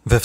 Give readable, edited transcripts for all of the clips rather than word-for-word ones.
We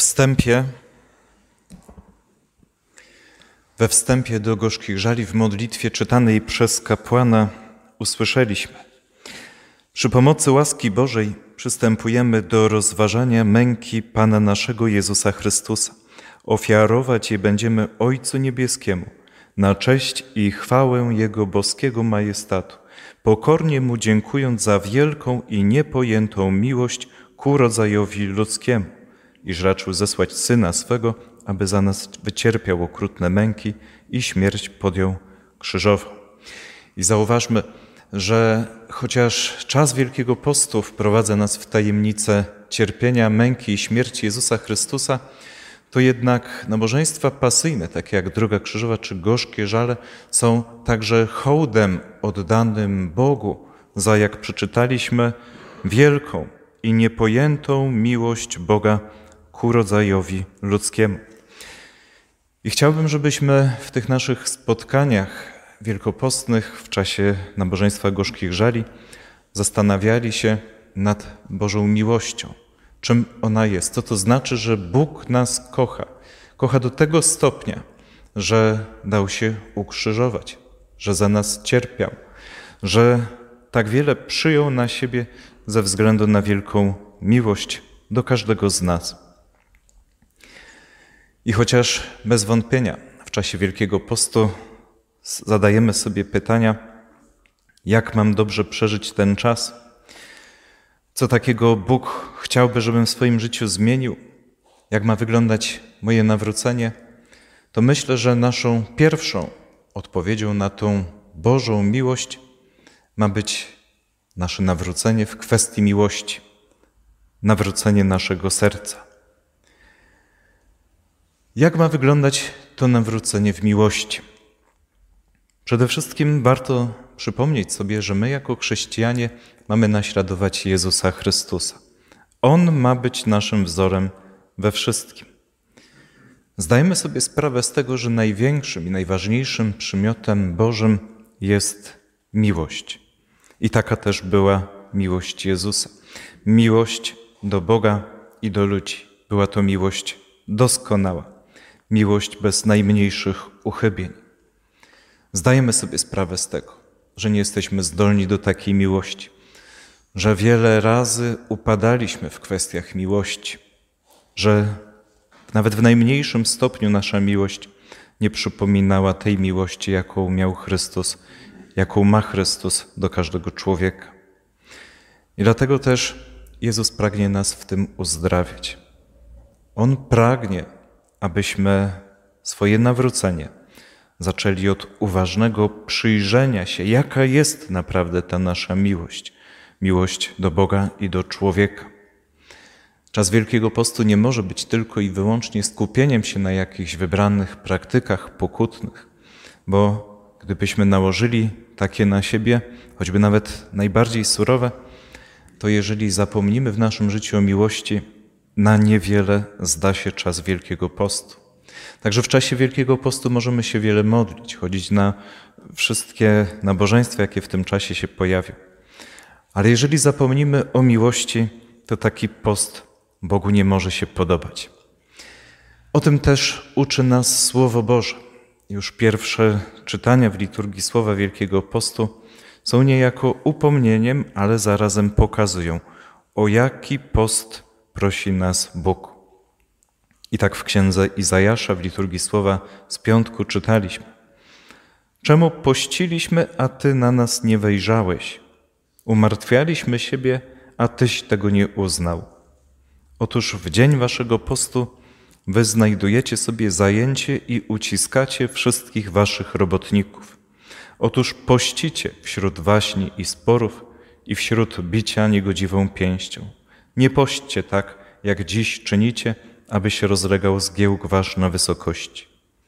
wstępie do gorzkich żali w modlitwie czytanej przez kapłana usłyszeliśmy: przy pomocy łaski Bożej przystępujemy do rozważania męki Pana naszego Jezusa Chrystusa. Ofiarować je będziemy Ojcu Niebieskiemu na cześć i chwałę Jego boskiego majestatu, pokornie Mu dziękując za wielką i niepojętą miłość ku rodzajowi ludzkiemu, iż raczył zesłać Syna swego, aby za nas wycierpiał okrutne męki i śmierć podjął krzyżową. I zauważmy, że chociaż czas Wielkiego Postu wprowadza nas w tajemnicę cierpienia, męki i śmierci Jezusa Chrystusa, to jednak nabożeństwa pasyjne, takie jak Droga Krzyżowa czy Gorzkie Żale, są także hołdem oddanym Bogu za, jak przeczytaliśmy, wielką i niepojętą miłość Boga ku rodzajowi ludzkiemu. I chciałbym, żebyśmy w tych naszych spotkaniach wielkopostnych w czasie nabożeństwa Gorzkich Żali zastanawiali się nad Bożą miłością. Czym ona jest? Co to znaczy, że Bóg nas kocha? Kocha do tego stopnia, że dał się ukrzyżować, że za nas cierpiał, że tak wiele przyjął na siebie ze względu na wielką miłość do każdego z nas. I chociaż bez wątpienia w czasie Wielkiego Postu zadajemy sobie pytania, jak mam dobrze przeżyć ten czas, co takiego Bóg chciałby, żebym w swoim życiu zmienił, jak ma wyglądać moje nawrócenie, to myślę, że naszą pierwszą odpowiedzią na tą Bożą miłość ma być nasze nawrócenie w kwestii miłości, nawrócenie naszego serca. Jak ma wyglądać to nawrócenie w miłości? Przede wszystkim warto przypomnieć sobie, że my jako chrześcijanie mamy naśladować Jezusa Chrystusa. On ma być naszym wzorem we wszystkim. Zdajemy sobie sprawę z tego, że największym i najważniejszym przymiotem Bożym jest miłość. I taka też była miłość Jezusa. Miłość do Boga i do ludzi. Była to miłość doskonała. Miłość bez najmniejszych uchybień. Zdajemy sobie sprawę z tego, że nie jesteśmy zdolni do takiej miłości, że wiele razy upadaliśmy w kwestiach miłości, że nawet w najmniejszym stopniu nasza miłość nie przypominała tej miłości, jaką miał Chrystus, jaką ma Chrystus do każdego człowieka. I dlatego też Jezus pragnie nas w tym uzdrawiać. On pragnie, abyśmy swoje nawrócenie zaczęli od uważnego przyjrzenia się, jaka jest naprawdę ta nasza miłość. Miłość do Boga i do człowieka. Czas Wielkiego Postu nie może być tylko i wyłącznie skupieniem się na jakichś wybranych praktykach pokutnych, bo gdybyśmy nałożyli takie na siebie, choćby nawet najbardziej surowe, to jeżeli zapomnimy w naszym życiu o miłości, na niewiele zda się czas Wielkiego Postu. Także w czasie Wielkiego Postu możemy się wiele modlić, chodzić na wszystkie nabożeństwa, jakie w tym czasie się pojawią. Ale jeżeli zapomnimy o miłości, to taki post Bogu nie może się podobać. O tym też uczy nas Słowo Boże. Już pierwsze czytania w liturgii Słowa Wielkiego Postu są niejako upomnieniem, ale zarazem pokazują, o jaki post prosi nas Bóg. I tak w księdze Izajasza w liturgii Słowa z piątku czytaliśmy: czemu pościliśmy, a Ty na nas nie wejrzałeś? Umartwialiśmy siebie, a Tyś tego nie uznał. Otóż w dzień Waszego postu Wy znajdujecie sobie zajęcie i uciskacie wszystkich Waszych robotników. Otóż pościcie wśród waśni i sporów i wśród bicia niegodziwą pięścią. Nie pośćcie tak, jak dziś czynicie, aby się rozlegał zgiełk wasz na wysokości.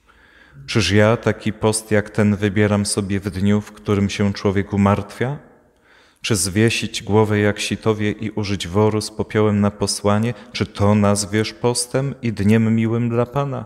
Czyż ja taki post jak ten wybieram sobie w dniu, w którym się człowiek umartwia? Czy zwiesić głowę jak sitowie i użyć woru z popiołem na posłanie? Czy to nazwiesz postem i dniem miłym dla Pana?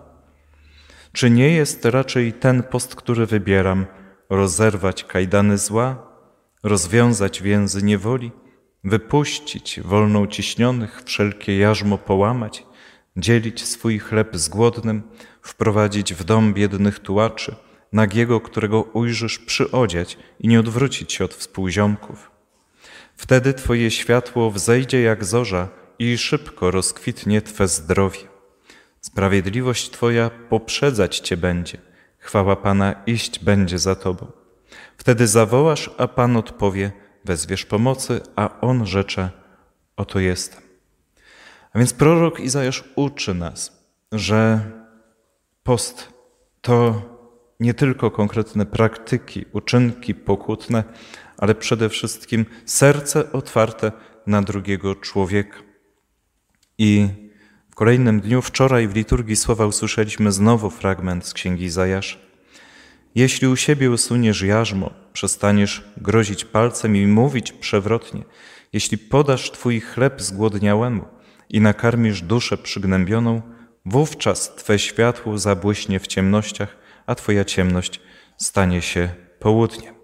Czy nie jest raczej ten post, który wybieram, rozerwać kajdany zła, rozwiązać więzy niewoli, wypuścić wolną ciśnionych, wszelkie jarzmo połamać, dzielić swój chleb z głodnym, wprowadzić w dom biednych tułaczy, nagiego, którego ujrzysz, przyodziać i nie odwrócić się od współziomków. Wtedy Twoje światło wzejdzie jak zorza i szybko rozkwitnie Twe zdrowie. Sprawiedliwość Twoja poprzedzać Cię będzie, chwała Pana iść będzie za Tobą. Wtedy zawołasz, a Pan odpowie, wezwiesz pomocy, a On rzecze, oto jestem. A więc prorok Izajasz uczy nas, że post to nie tylko konkretne praktyki, uczynki pokutne, ale przede wszystkim serce otwarte na drugiego człowieka. I w kolejnym dniu, wczoraj w liturgii słowa usłyszeliśmy znowu fragment z Księgi Izajasza. Jeśli u siebie usuniesz jarzmo, przestaniesz grozić palcem i mówić przewrotnie, jeśli podasz Twój chleb zgłodniałemu i nakarmisz duszę przygnębioną, wówczas Twe światło zabłyśnie w ciemnościach, a Twoja ciemność stanie się południem.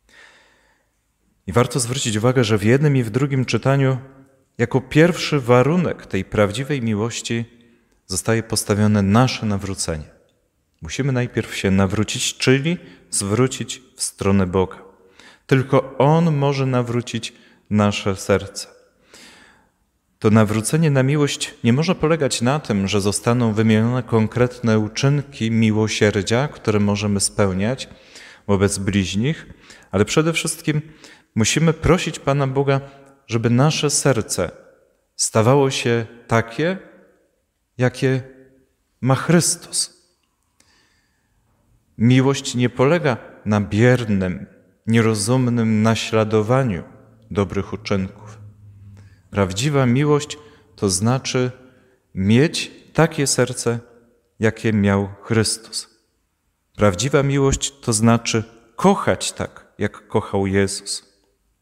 I warto zwrócić uwagę, że w jednym i w drugim czytaniu jako pierwszy warunek tej prawdziwej miłości zostaje postawione nasze nawrócenie. Musimy najpierw się nawrócić, czyli zwrócić w stronę Boga. Tylko On może nawrócić nasze serce. To nawrócenie na miłość nie może polegać na tym, że zostaną wymienione konkretne uczynki miłosierdzia, które możemy spełniać wobec bliźnich, ale przede wszystkim musimy prosić Pana Boga, żeby nasze serce stawało się takie, jakie ma Chrystus. Miłość nie polega na biernym, nierozumnym naśladowaniu dobrych uczynków. Prawdziwa miłość to znaczy mieć takie serce, jakie miał Chrystus. Prawdziwa miłość to znaczy kochać tak, jak kochał Jezus.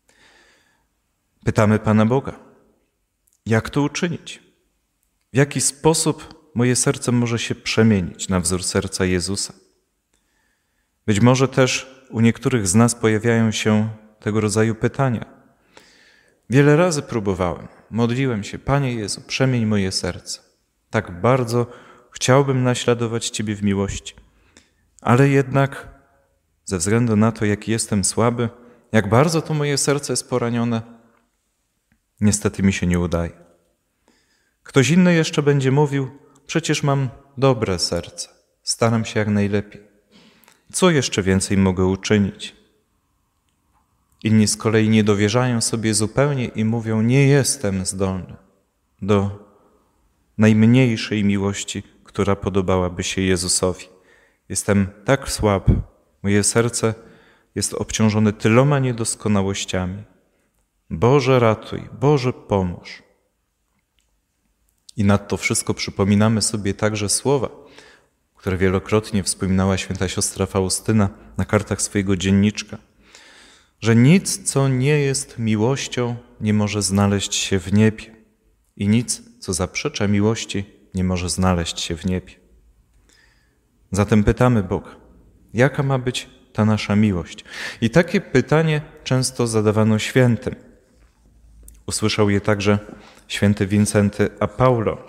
Pytamy Pana Boga, jak to uczynić? W jaki sposób moje serce może się przemienić na wzór serca Jezusa? Być może też u niektórych z nas pojawiają się tego rodzaju pytania. Wiele razy próbowałem, modliłem się, Panie Jezu, przemień moje serce. Tak bardzo chciałbym naśladować Ciebie w miłości, ale jednak ze względu na to, jaki jestem słaby, jak bardzo to moje serce jest poranione, niestety mi się nie udaje. Ktoś inny jeszcze będzie mówił, przecież mam dobre serce, staram się jak najlepiej. Co jeszcze więcej mogę uczynić? Inni z kolei nie dowierzają sobie zupełnie i mówią, nie jestem zdolny do najmniejszej miłości, która podobałaby się Jezusowi. Jestem tak słaby, moje serce jest obciążone tyloma niedoskonałościami. Boże ratuj, Boże pomóż. I nad to wszystko przypominamy sobie także słowa, które wielokrotnie wspominała święta siostra Faustyna na kartach swojego dzienniczka, że nic, co nie jest miłością, nie może znaleźć się w niebie i nic, co zaprzecza miłości, nie może znaleźć się w niebie. Zatem pytamy Boga, jaka ma być ta nasza miłość? I takie pytanie często zadawano świętym. Usłyszał je także święty Wincenty a Paulo.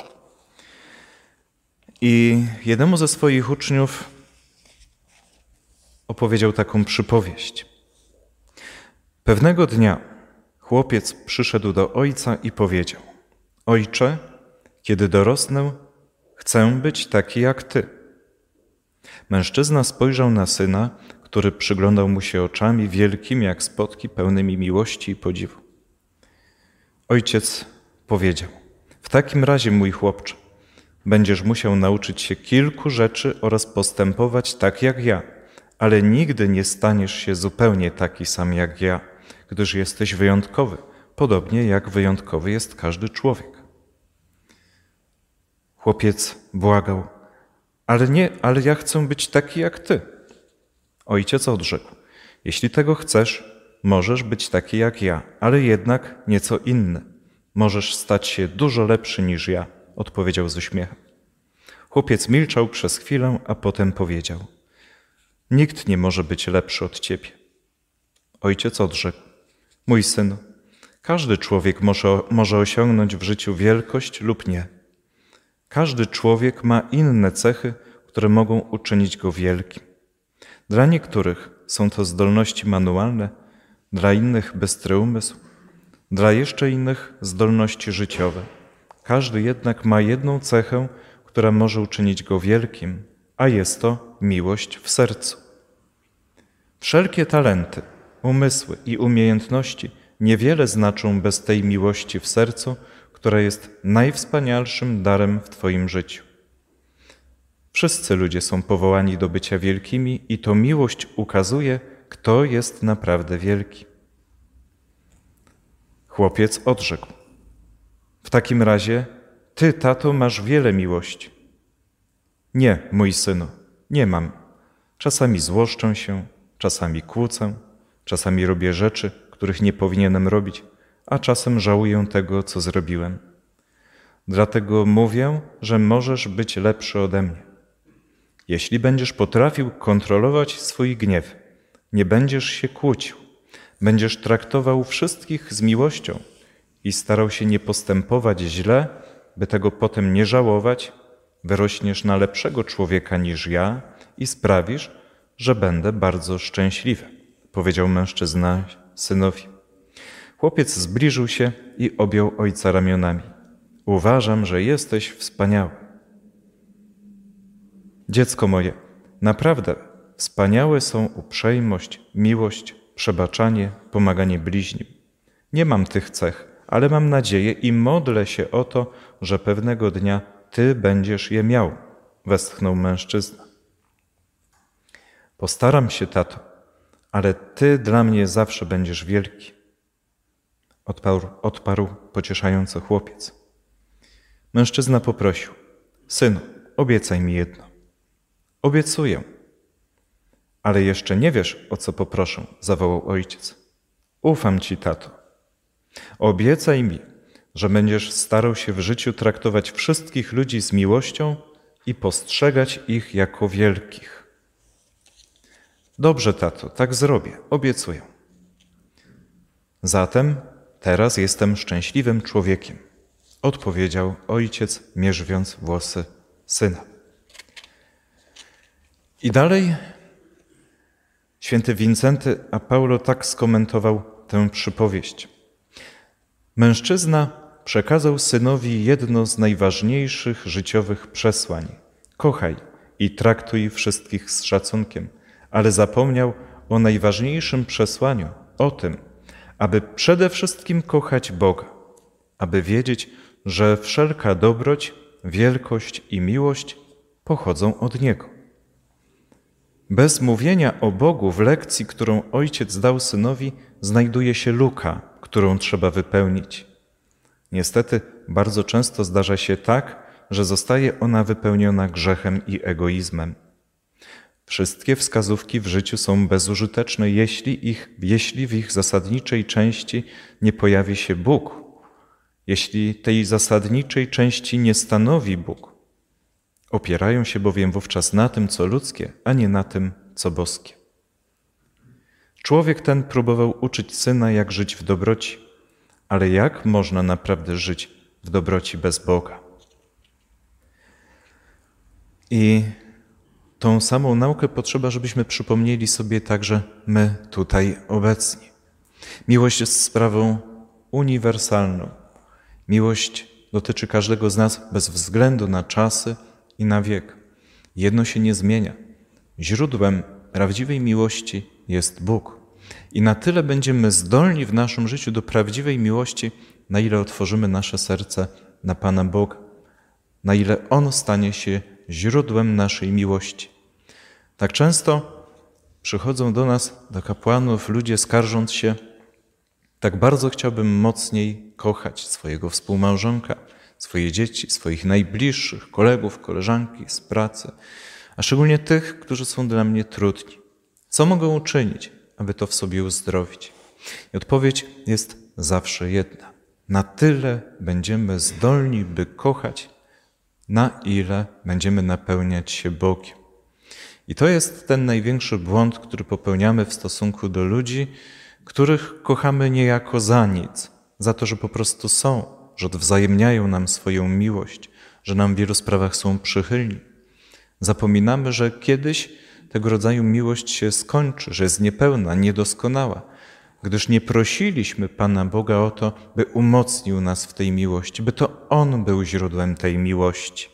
I jednemu ze swoich uczniów opowiedział taką przypowieść. Pewnego dnia chłopiec przyszedł do ojca i powiedział: Ojcze, kiedy dorosnę, chcę być taki jak Ty. Mężczyzna spojrzał na syna, który przyglądał mu się oczami wielkimi jak spotki, pełnymi miłości i podziwu. Ojciec powiedział: W takim razie, mój chłopcze, będziesz musiał nauczyć się kilku rzeczy oraz postępować tak jak ja, ale nigdy nie staniesz się zupełnie taki sam jak ja, gdyż jesteś wyjątkowy, podobnie jak wyjątkowy jest każdy człowiek. Chłopiec błagał: ale ja chcę być taki jak Ty. Ojciec odrzekł: Jeśli tego chcesz, możesz być taki jak ja, ale jednak nieco inny. Możesz stać się dużo lepszy niż ja, odpowiedział z uśmiechem. Chłopiec milczał przez chwilę, a potem powiedział: Nikt nie może być lepszy od Ciebie. Ojciec odrzekł: Mój synu, każdy człowiek może osiągnąć w życiu wielkość lub nie, Każdy człowiek ma inne cechy, które mogą uczynić go wielkim. Dla niektórych są to zdolności manualne, dla innych bystry umysł, dla jeszcze innych zdolności życiowe. Każdy jednak ma jedną cechę, która może uczynić go wielkim, a jest to miłość w sercu. Wszelkie talenty, umysły i umiejętności niewiele znaczą bez tej miłości w sercu, która jest najwspanialszym darem w Twoim życiu. Wszyscy ludzie są powołani do bycia wielkimi i to miłość ukazuje, kto jest naprawdę wielki. Chłopiec odrzekł: w takim razie Ty, tato, masz wiele miłości. Nie, mój synu, nie mam. Czasami złoszczę się, czasami kłócę, czasami robię rzeczy, których nie powinienem robić, a czasem żałuję tego, co zrobiłem. Dlatego mówię, że możesz być lepszy ode mnie. Jeśli będziesz potrafił kontrolować swój gniew, nie będziesz się kłócił, będziesz traktował wszystkich z miłością i starał się nie postępować źle, by tego potem nie żałować, wyrośniesz na lepszego człowieka niż ja i sprawisz, że będę bardzo szczęśliwy, powiedział mężczyzna synowi. Chłopiec zbliżył się i objął ojca ramionami. Uważam, że jesteś wspaniały. Dziecko moje, naprawdę wspaniałe są uprzejmość, miłość, przebaczanie, pomaganie bliźnim. Nie mam tych cech, ale mam nadzieję i modlę się o to, że pewnego dnia Ty będziesz je miał, westchnął mężczyzna. Postaram się, tato, ale Ty dla mnie zawsze będziesz wielki, odparł pocieszająco chłopiec. Mężczyzna poprosił: synu, obiecaj mi jedno. Obiecuję. Ale jeszcze nie wiesz, o co poproszę, zawołał ojciec. Ufam Ci, tato. Obiecaj mi, że będziesz starał się w życiu traktować wszystkich ludzi z miłością i postrzegać ich jako wielkich. Dobrze, tato, tak zrobię, obiecuję. Zatem teraz jestem szczęśliwym człowiekiem, odpowiedział ojciec, mierzwiąc włosy syna. I dalej święty Wincenty a Paulo tak skomentował tę przypowieść. Mężczyzna przekazał synowi jedno z najważniejszych życiowych przesłań. Kochaj i traktuj wszystkich z szacunkiem, ale zapomniał o najważniejszym przesłaniu, o tym, aby przede wszystkim kochać Boga, aby wiedzieć, że wszelka dobroć, wielkość i miłość pochodzą od Niego. Bez mówienia o Bogu w lekcji, którą ojciec dał synowi, znajduje się luka, którą trzeba wypełnić. Niestety bardzo często zdarza się tak, że zostaje ona wypełniona grzechem i egoizmem. Wszystkie wskazówki w życiu są bezużyteczne, jeśli w ich zasadniczej części nie pojawi się Bóg, jeśli tej zasadniczej części nie stanowi Bóg. Opierają się bowiem wówczas na tym, co ludzkie, a nie na tym, co boskie. Człowiek ten próbował uczyć syna, jak żyć w dobroci, ale jak można naprawdę żyć w dobroci bez Boga? I tą samą naukę potrzeba, żebyśmy przypomnieli sobie także my tutaj obecni. Miłość jest sprawą uniwersalną. Miłość dotyczy każdego z nas bez względu na czasy i na wiek. Jedno się nie zmienia. Źródłem prawdziwej miłości jest Bóg. I na tyle będziemy zdolni w naszym życiu do prawdziwej miłości, na ile otworzymy nasze serce na Pana Boga, na ile On stanie się źródłem naszej miłości. Tak często przychodzą do nas, do kapłanów, ludzie skarżąc się: tak bardzo chciałbym mocniej kochać swojego współmałżonka, swoje dzieci, swoich najbliższych, kolegów, koleżanki z pracy, a szczególnie tych, którzy są dla mnie trudni. Co mogę uczynić, aby to w sobie uzdrowić? I odpowiedź jest zawsze jedna. Na tyle będziemy zdolni, by kochać, na ile będziemy napełniać się Bogiem. I to jest ten największy błąd, który popełniamy w stosunku do ludzi, których kochamy niejako za nic, za to, że po prostu są, że odwzajemniają nam swoją miłość, że nam w wielu sprawach są przychylni. Zapominamy, że kiedyś tego rodzaju miłość się skończy, że jest niepełna, niedoskonała, gdyż nie prosiliśmy Pana Boga o to, by umocnił nas w tej miłości, by to On był źródłem tej miłości.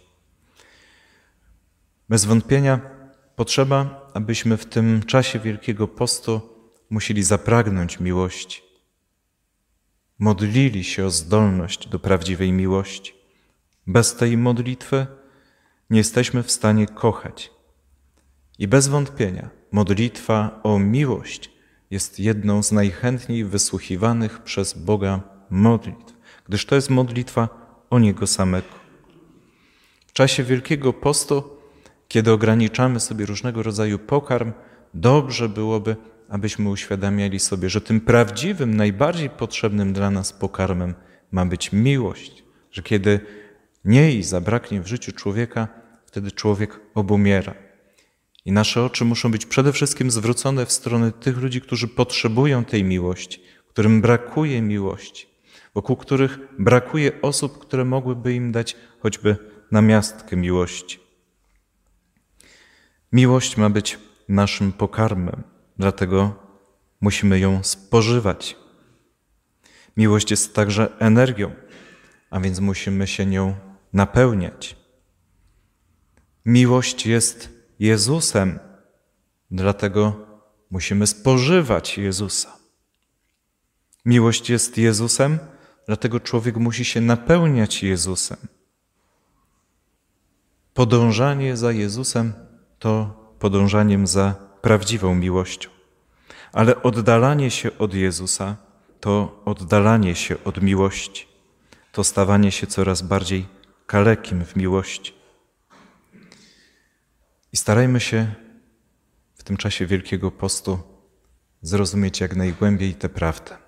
Bez wątpienia potrzeba, abyśmy w tym czasie Wielkiego Postu musieli zapragnąć miłości. Modlili się o zdolność do prawdziwej miłości. Bez tej modlitwy nie jesteśmy w stanie kochać. I bez wątpienia modlitwa o miłość jest jedną z najchętniej wysłuchiwanych przez Boga modlitw, gdyż to jest modlitwa o Niego samego. W czasie Wielkiego Postu, kiedy ograniczamy sobie różnego rodzaju pokarm, dobrze byłoby, abyśmy uświadamiali sobie, że tym prawdziwym, najbardziej potrzebnym dla nas pokarmem ma być miłość, że kiedy jej zabraknie w życiu człowieka, wtedy człowiek obumiera. I nasze oczy muszą być przede wszystkim zwrócone w stronę tych ludzi, którzy potrzebują tej miłości, którym brakuje miłości, wokół których brakuje osób, które mogłyby im dać choćby namiastkę miłości. Miłość ma być naszym pokarmem, dlatego musimy ją spożywać. Miłość jest także energią, a więc musimy się nią napełniać. Miłość jest Jezusem, dlatego musimy spożywać Jezusa. Miłość jest Jezusem, dlatego człowiek musi się napełniać Jezusem. Podążanie za Jezusem to podążaniem za prawdziwą miłością, ale oddalanie się od Jezusa to oddalanie się od miłości, to stawanie się coraz bardziej kalekim w miłości. I starajmy się w tym czasie Wielkiego Postu zrozumieć jak najgłębiej tę prawdę.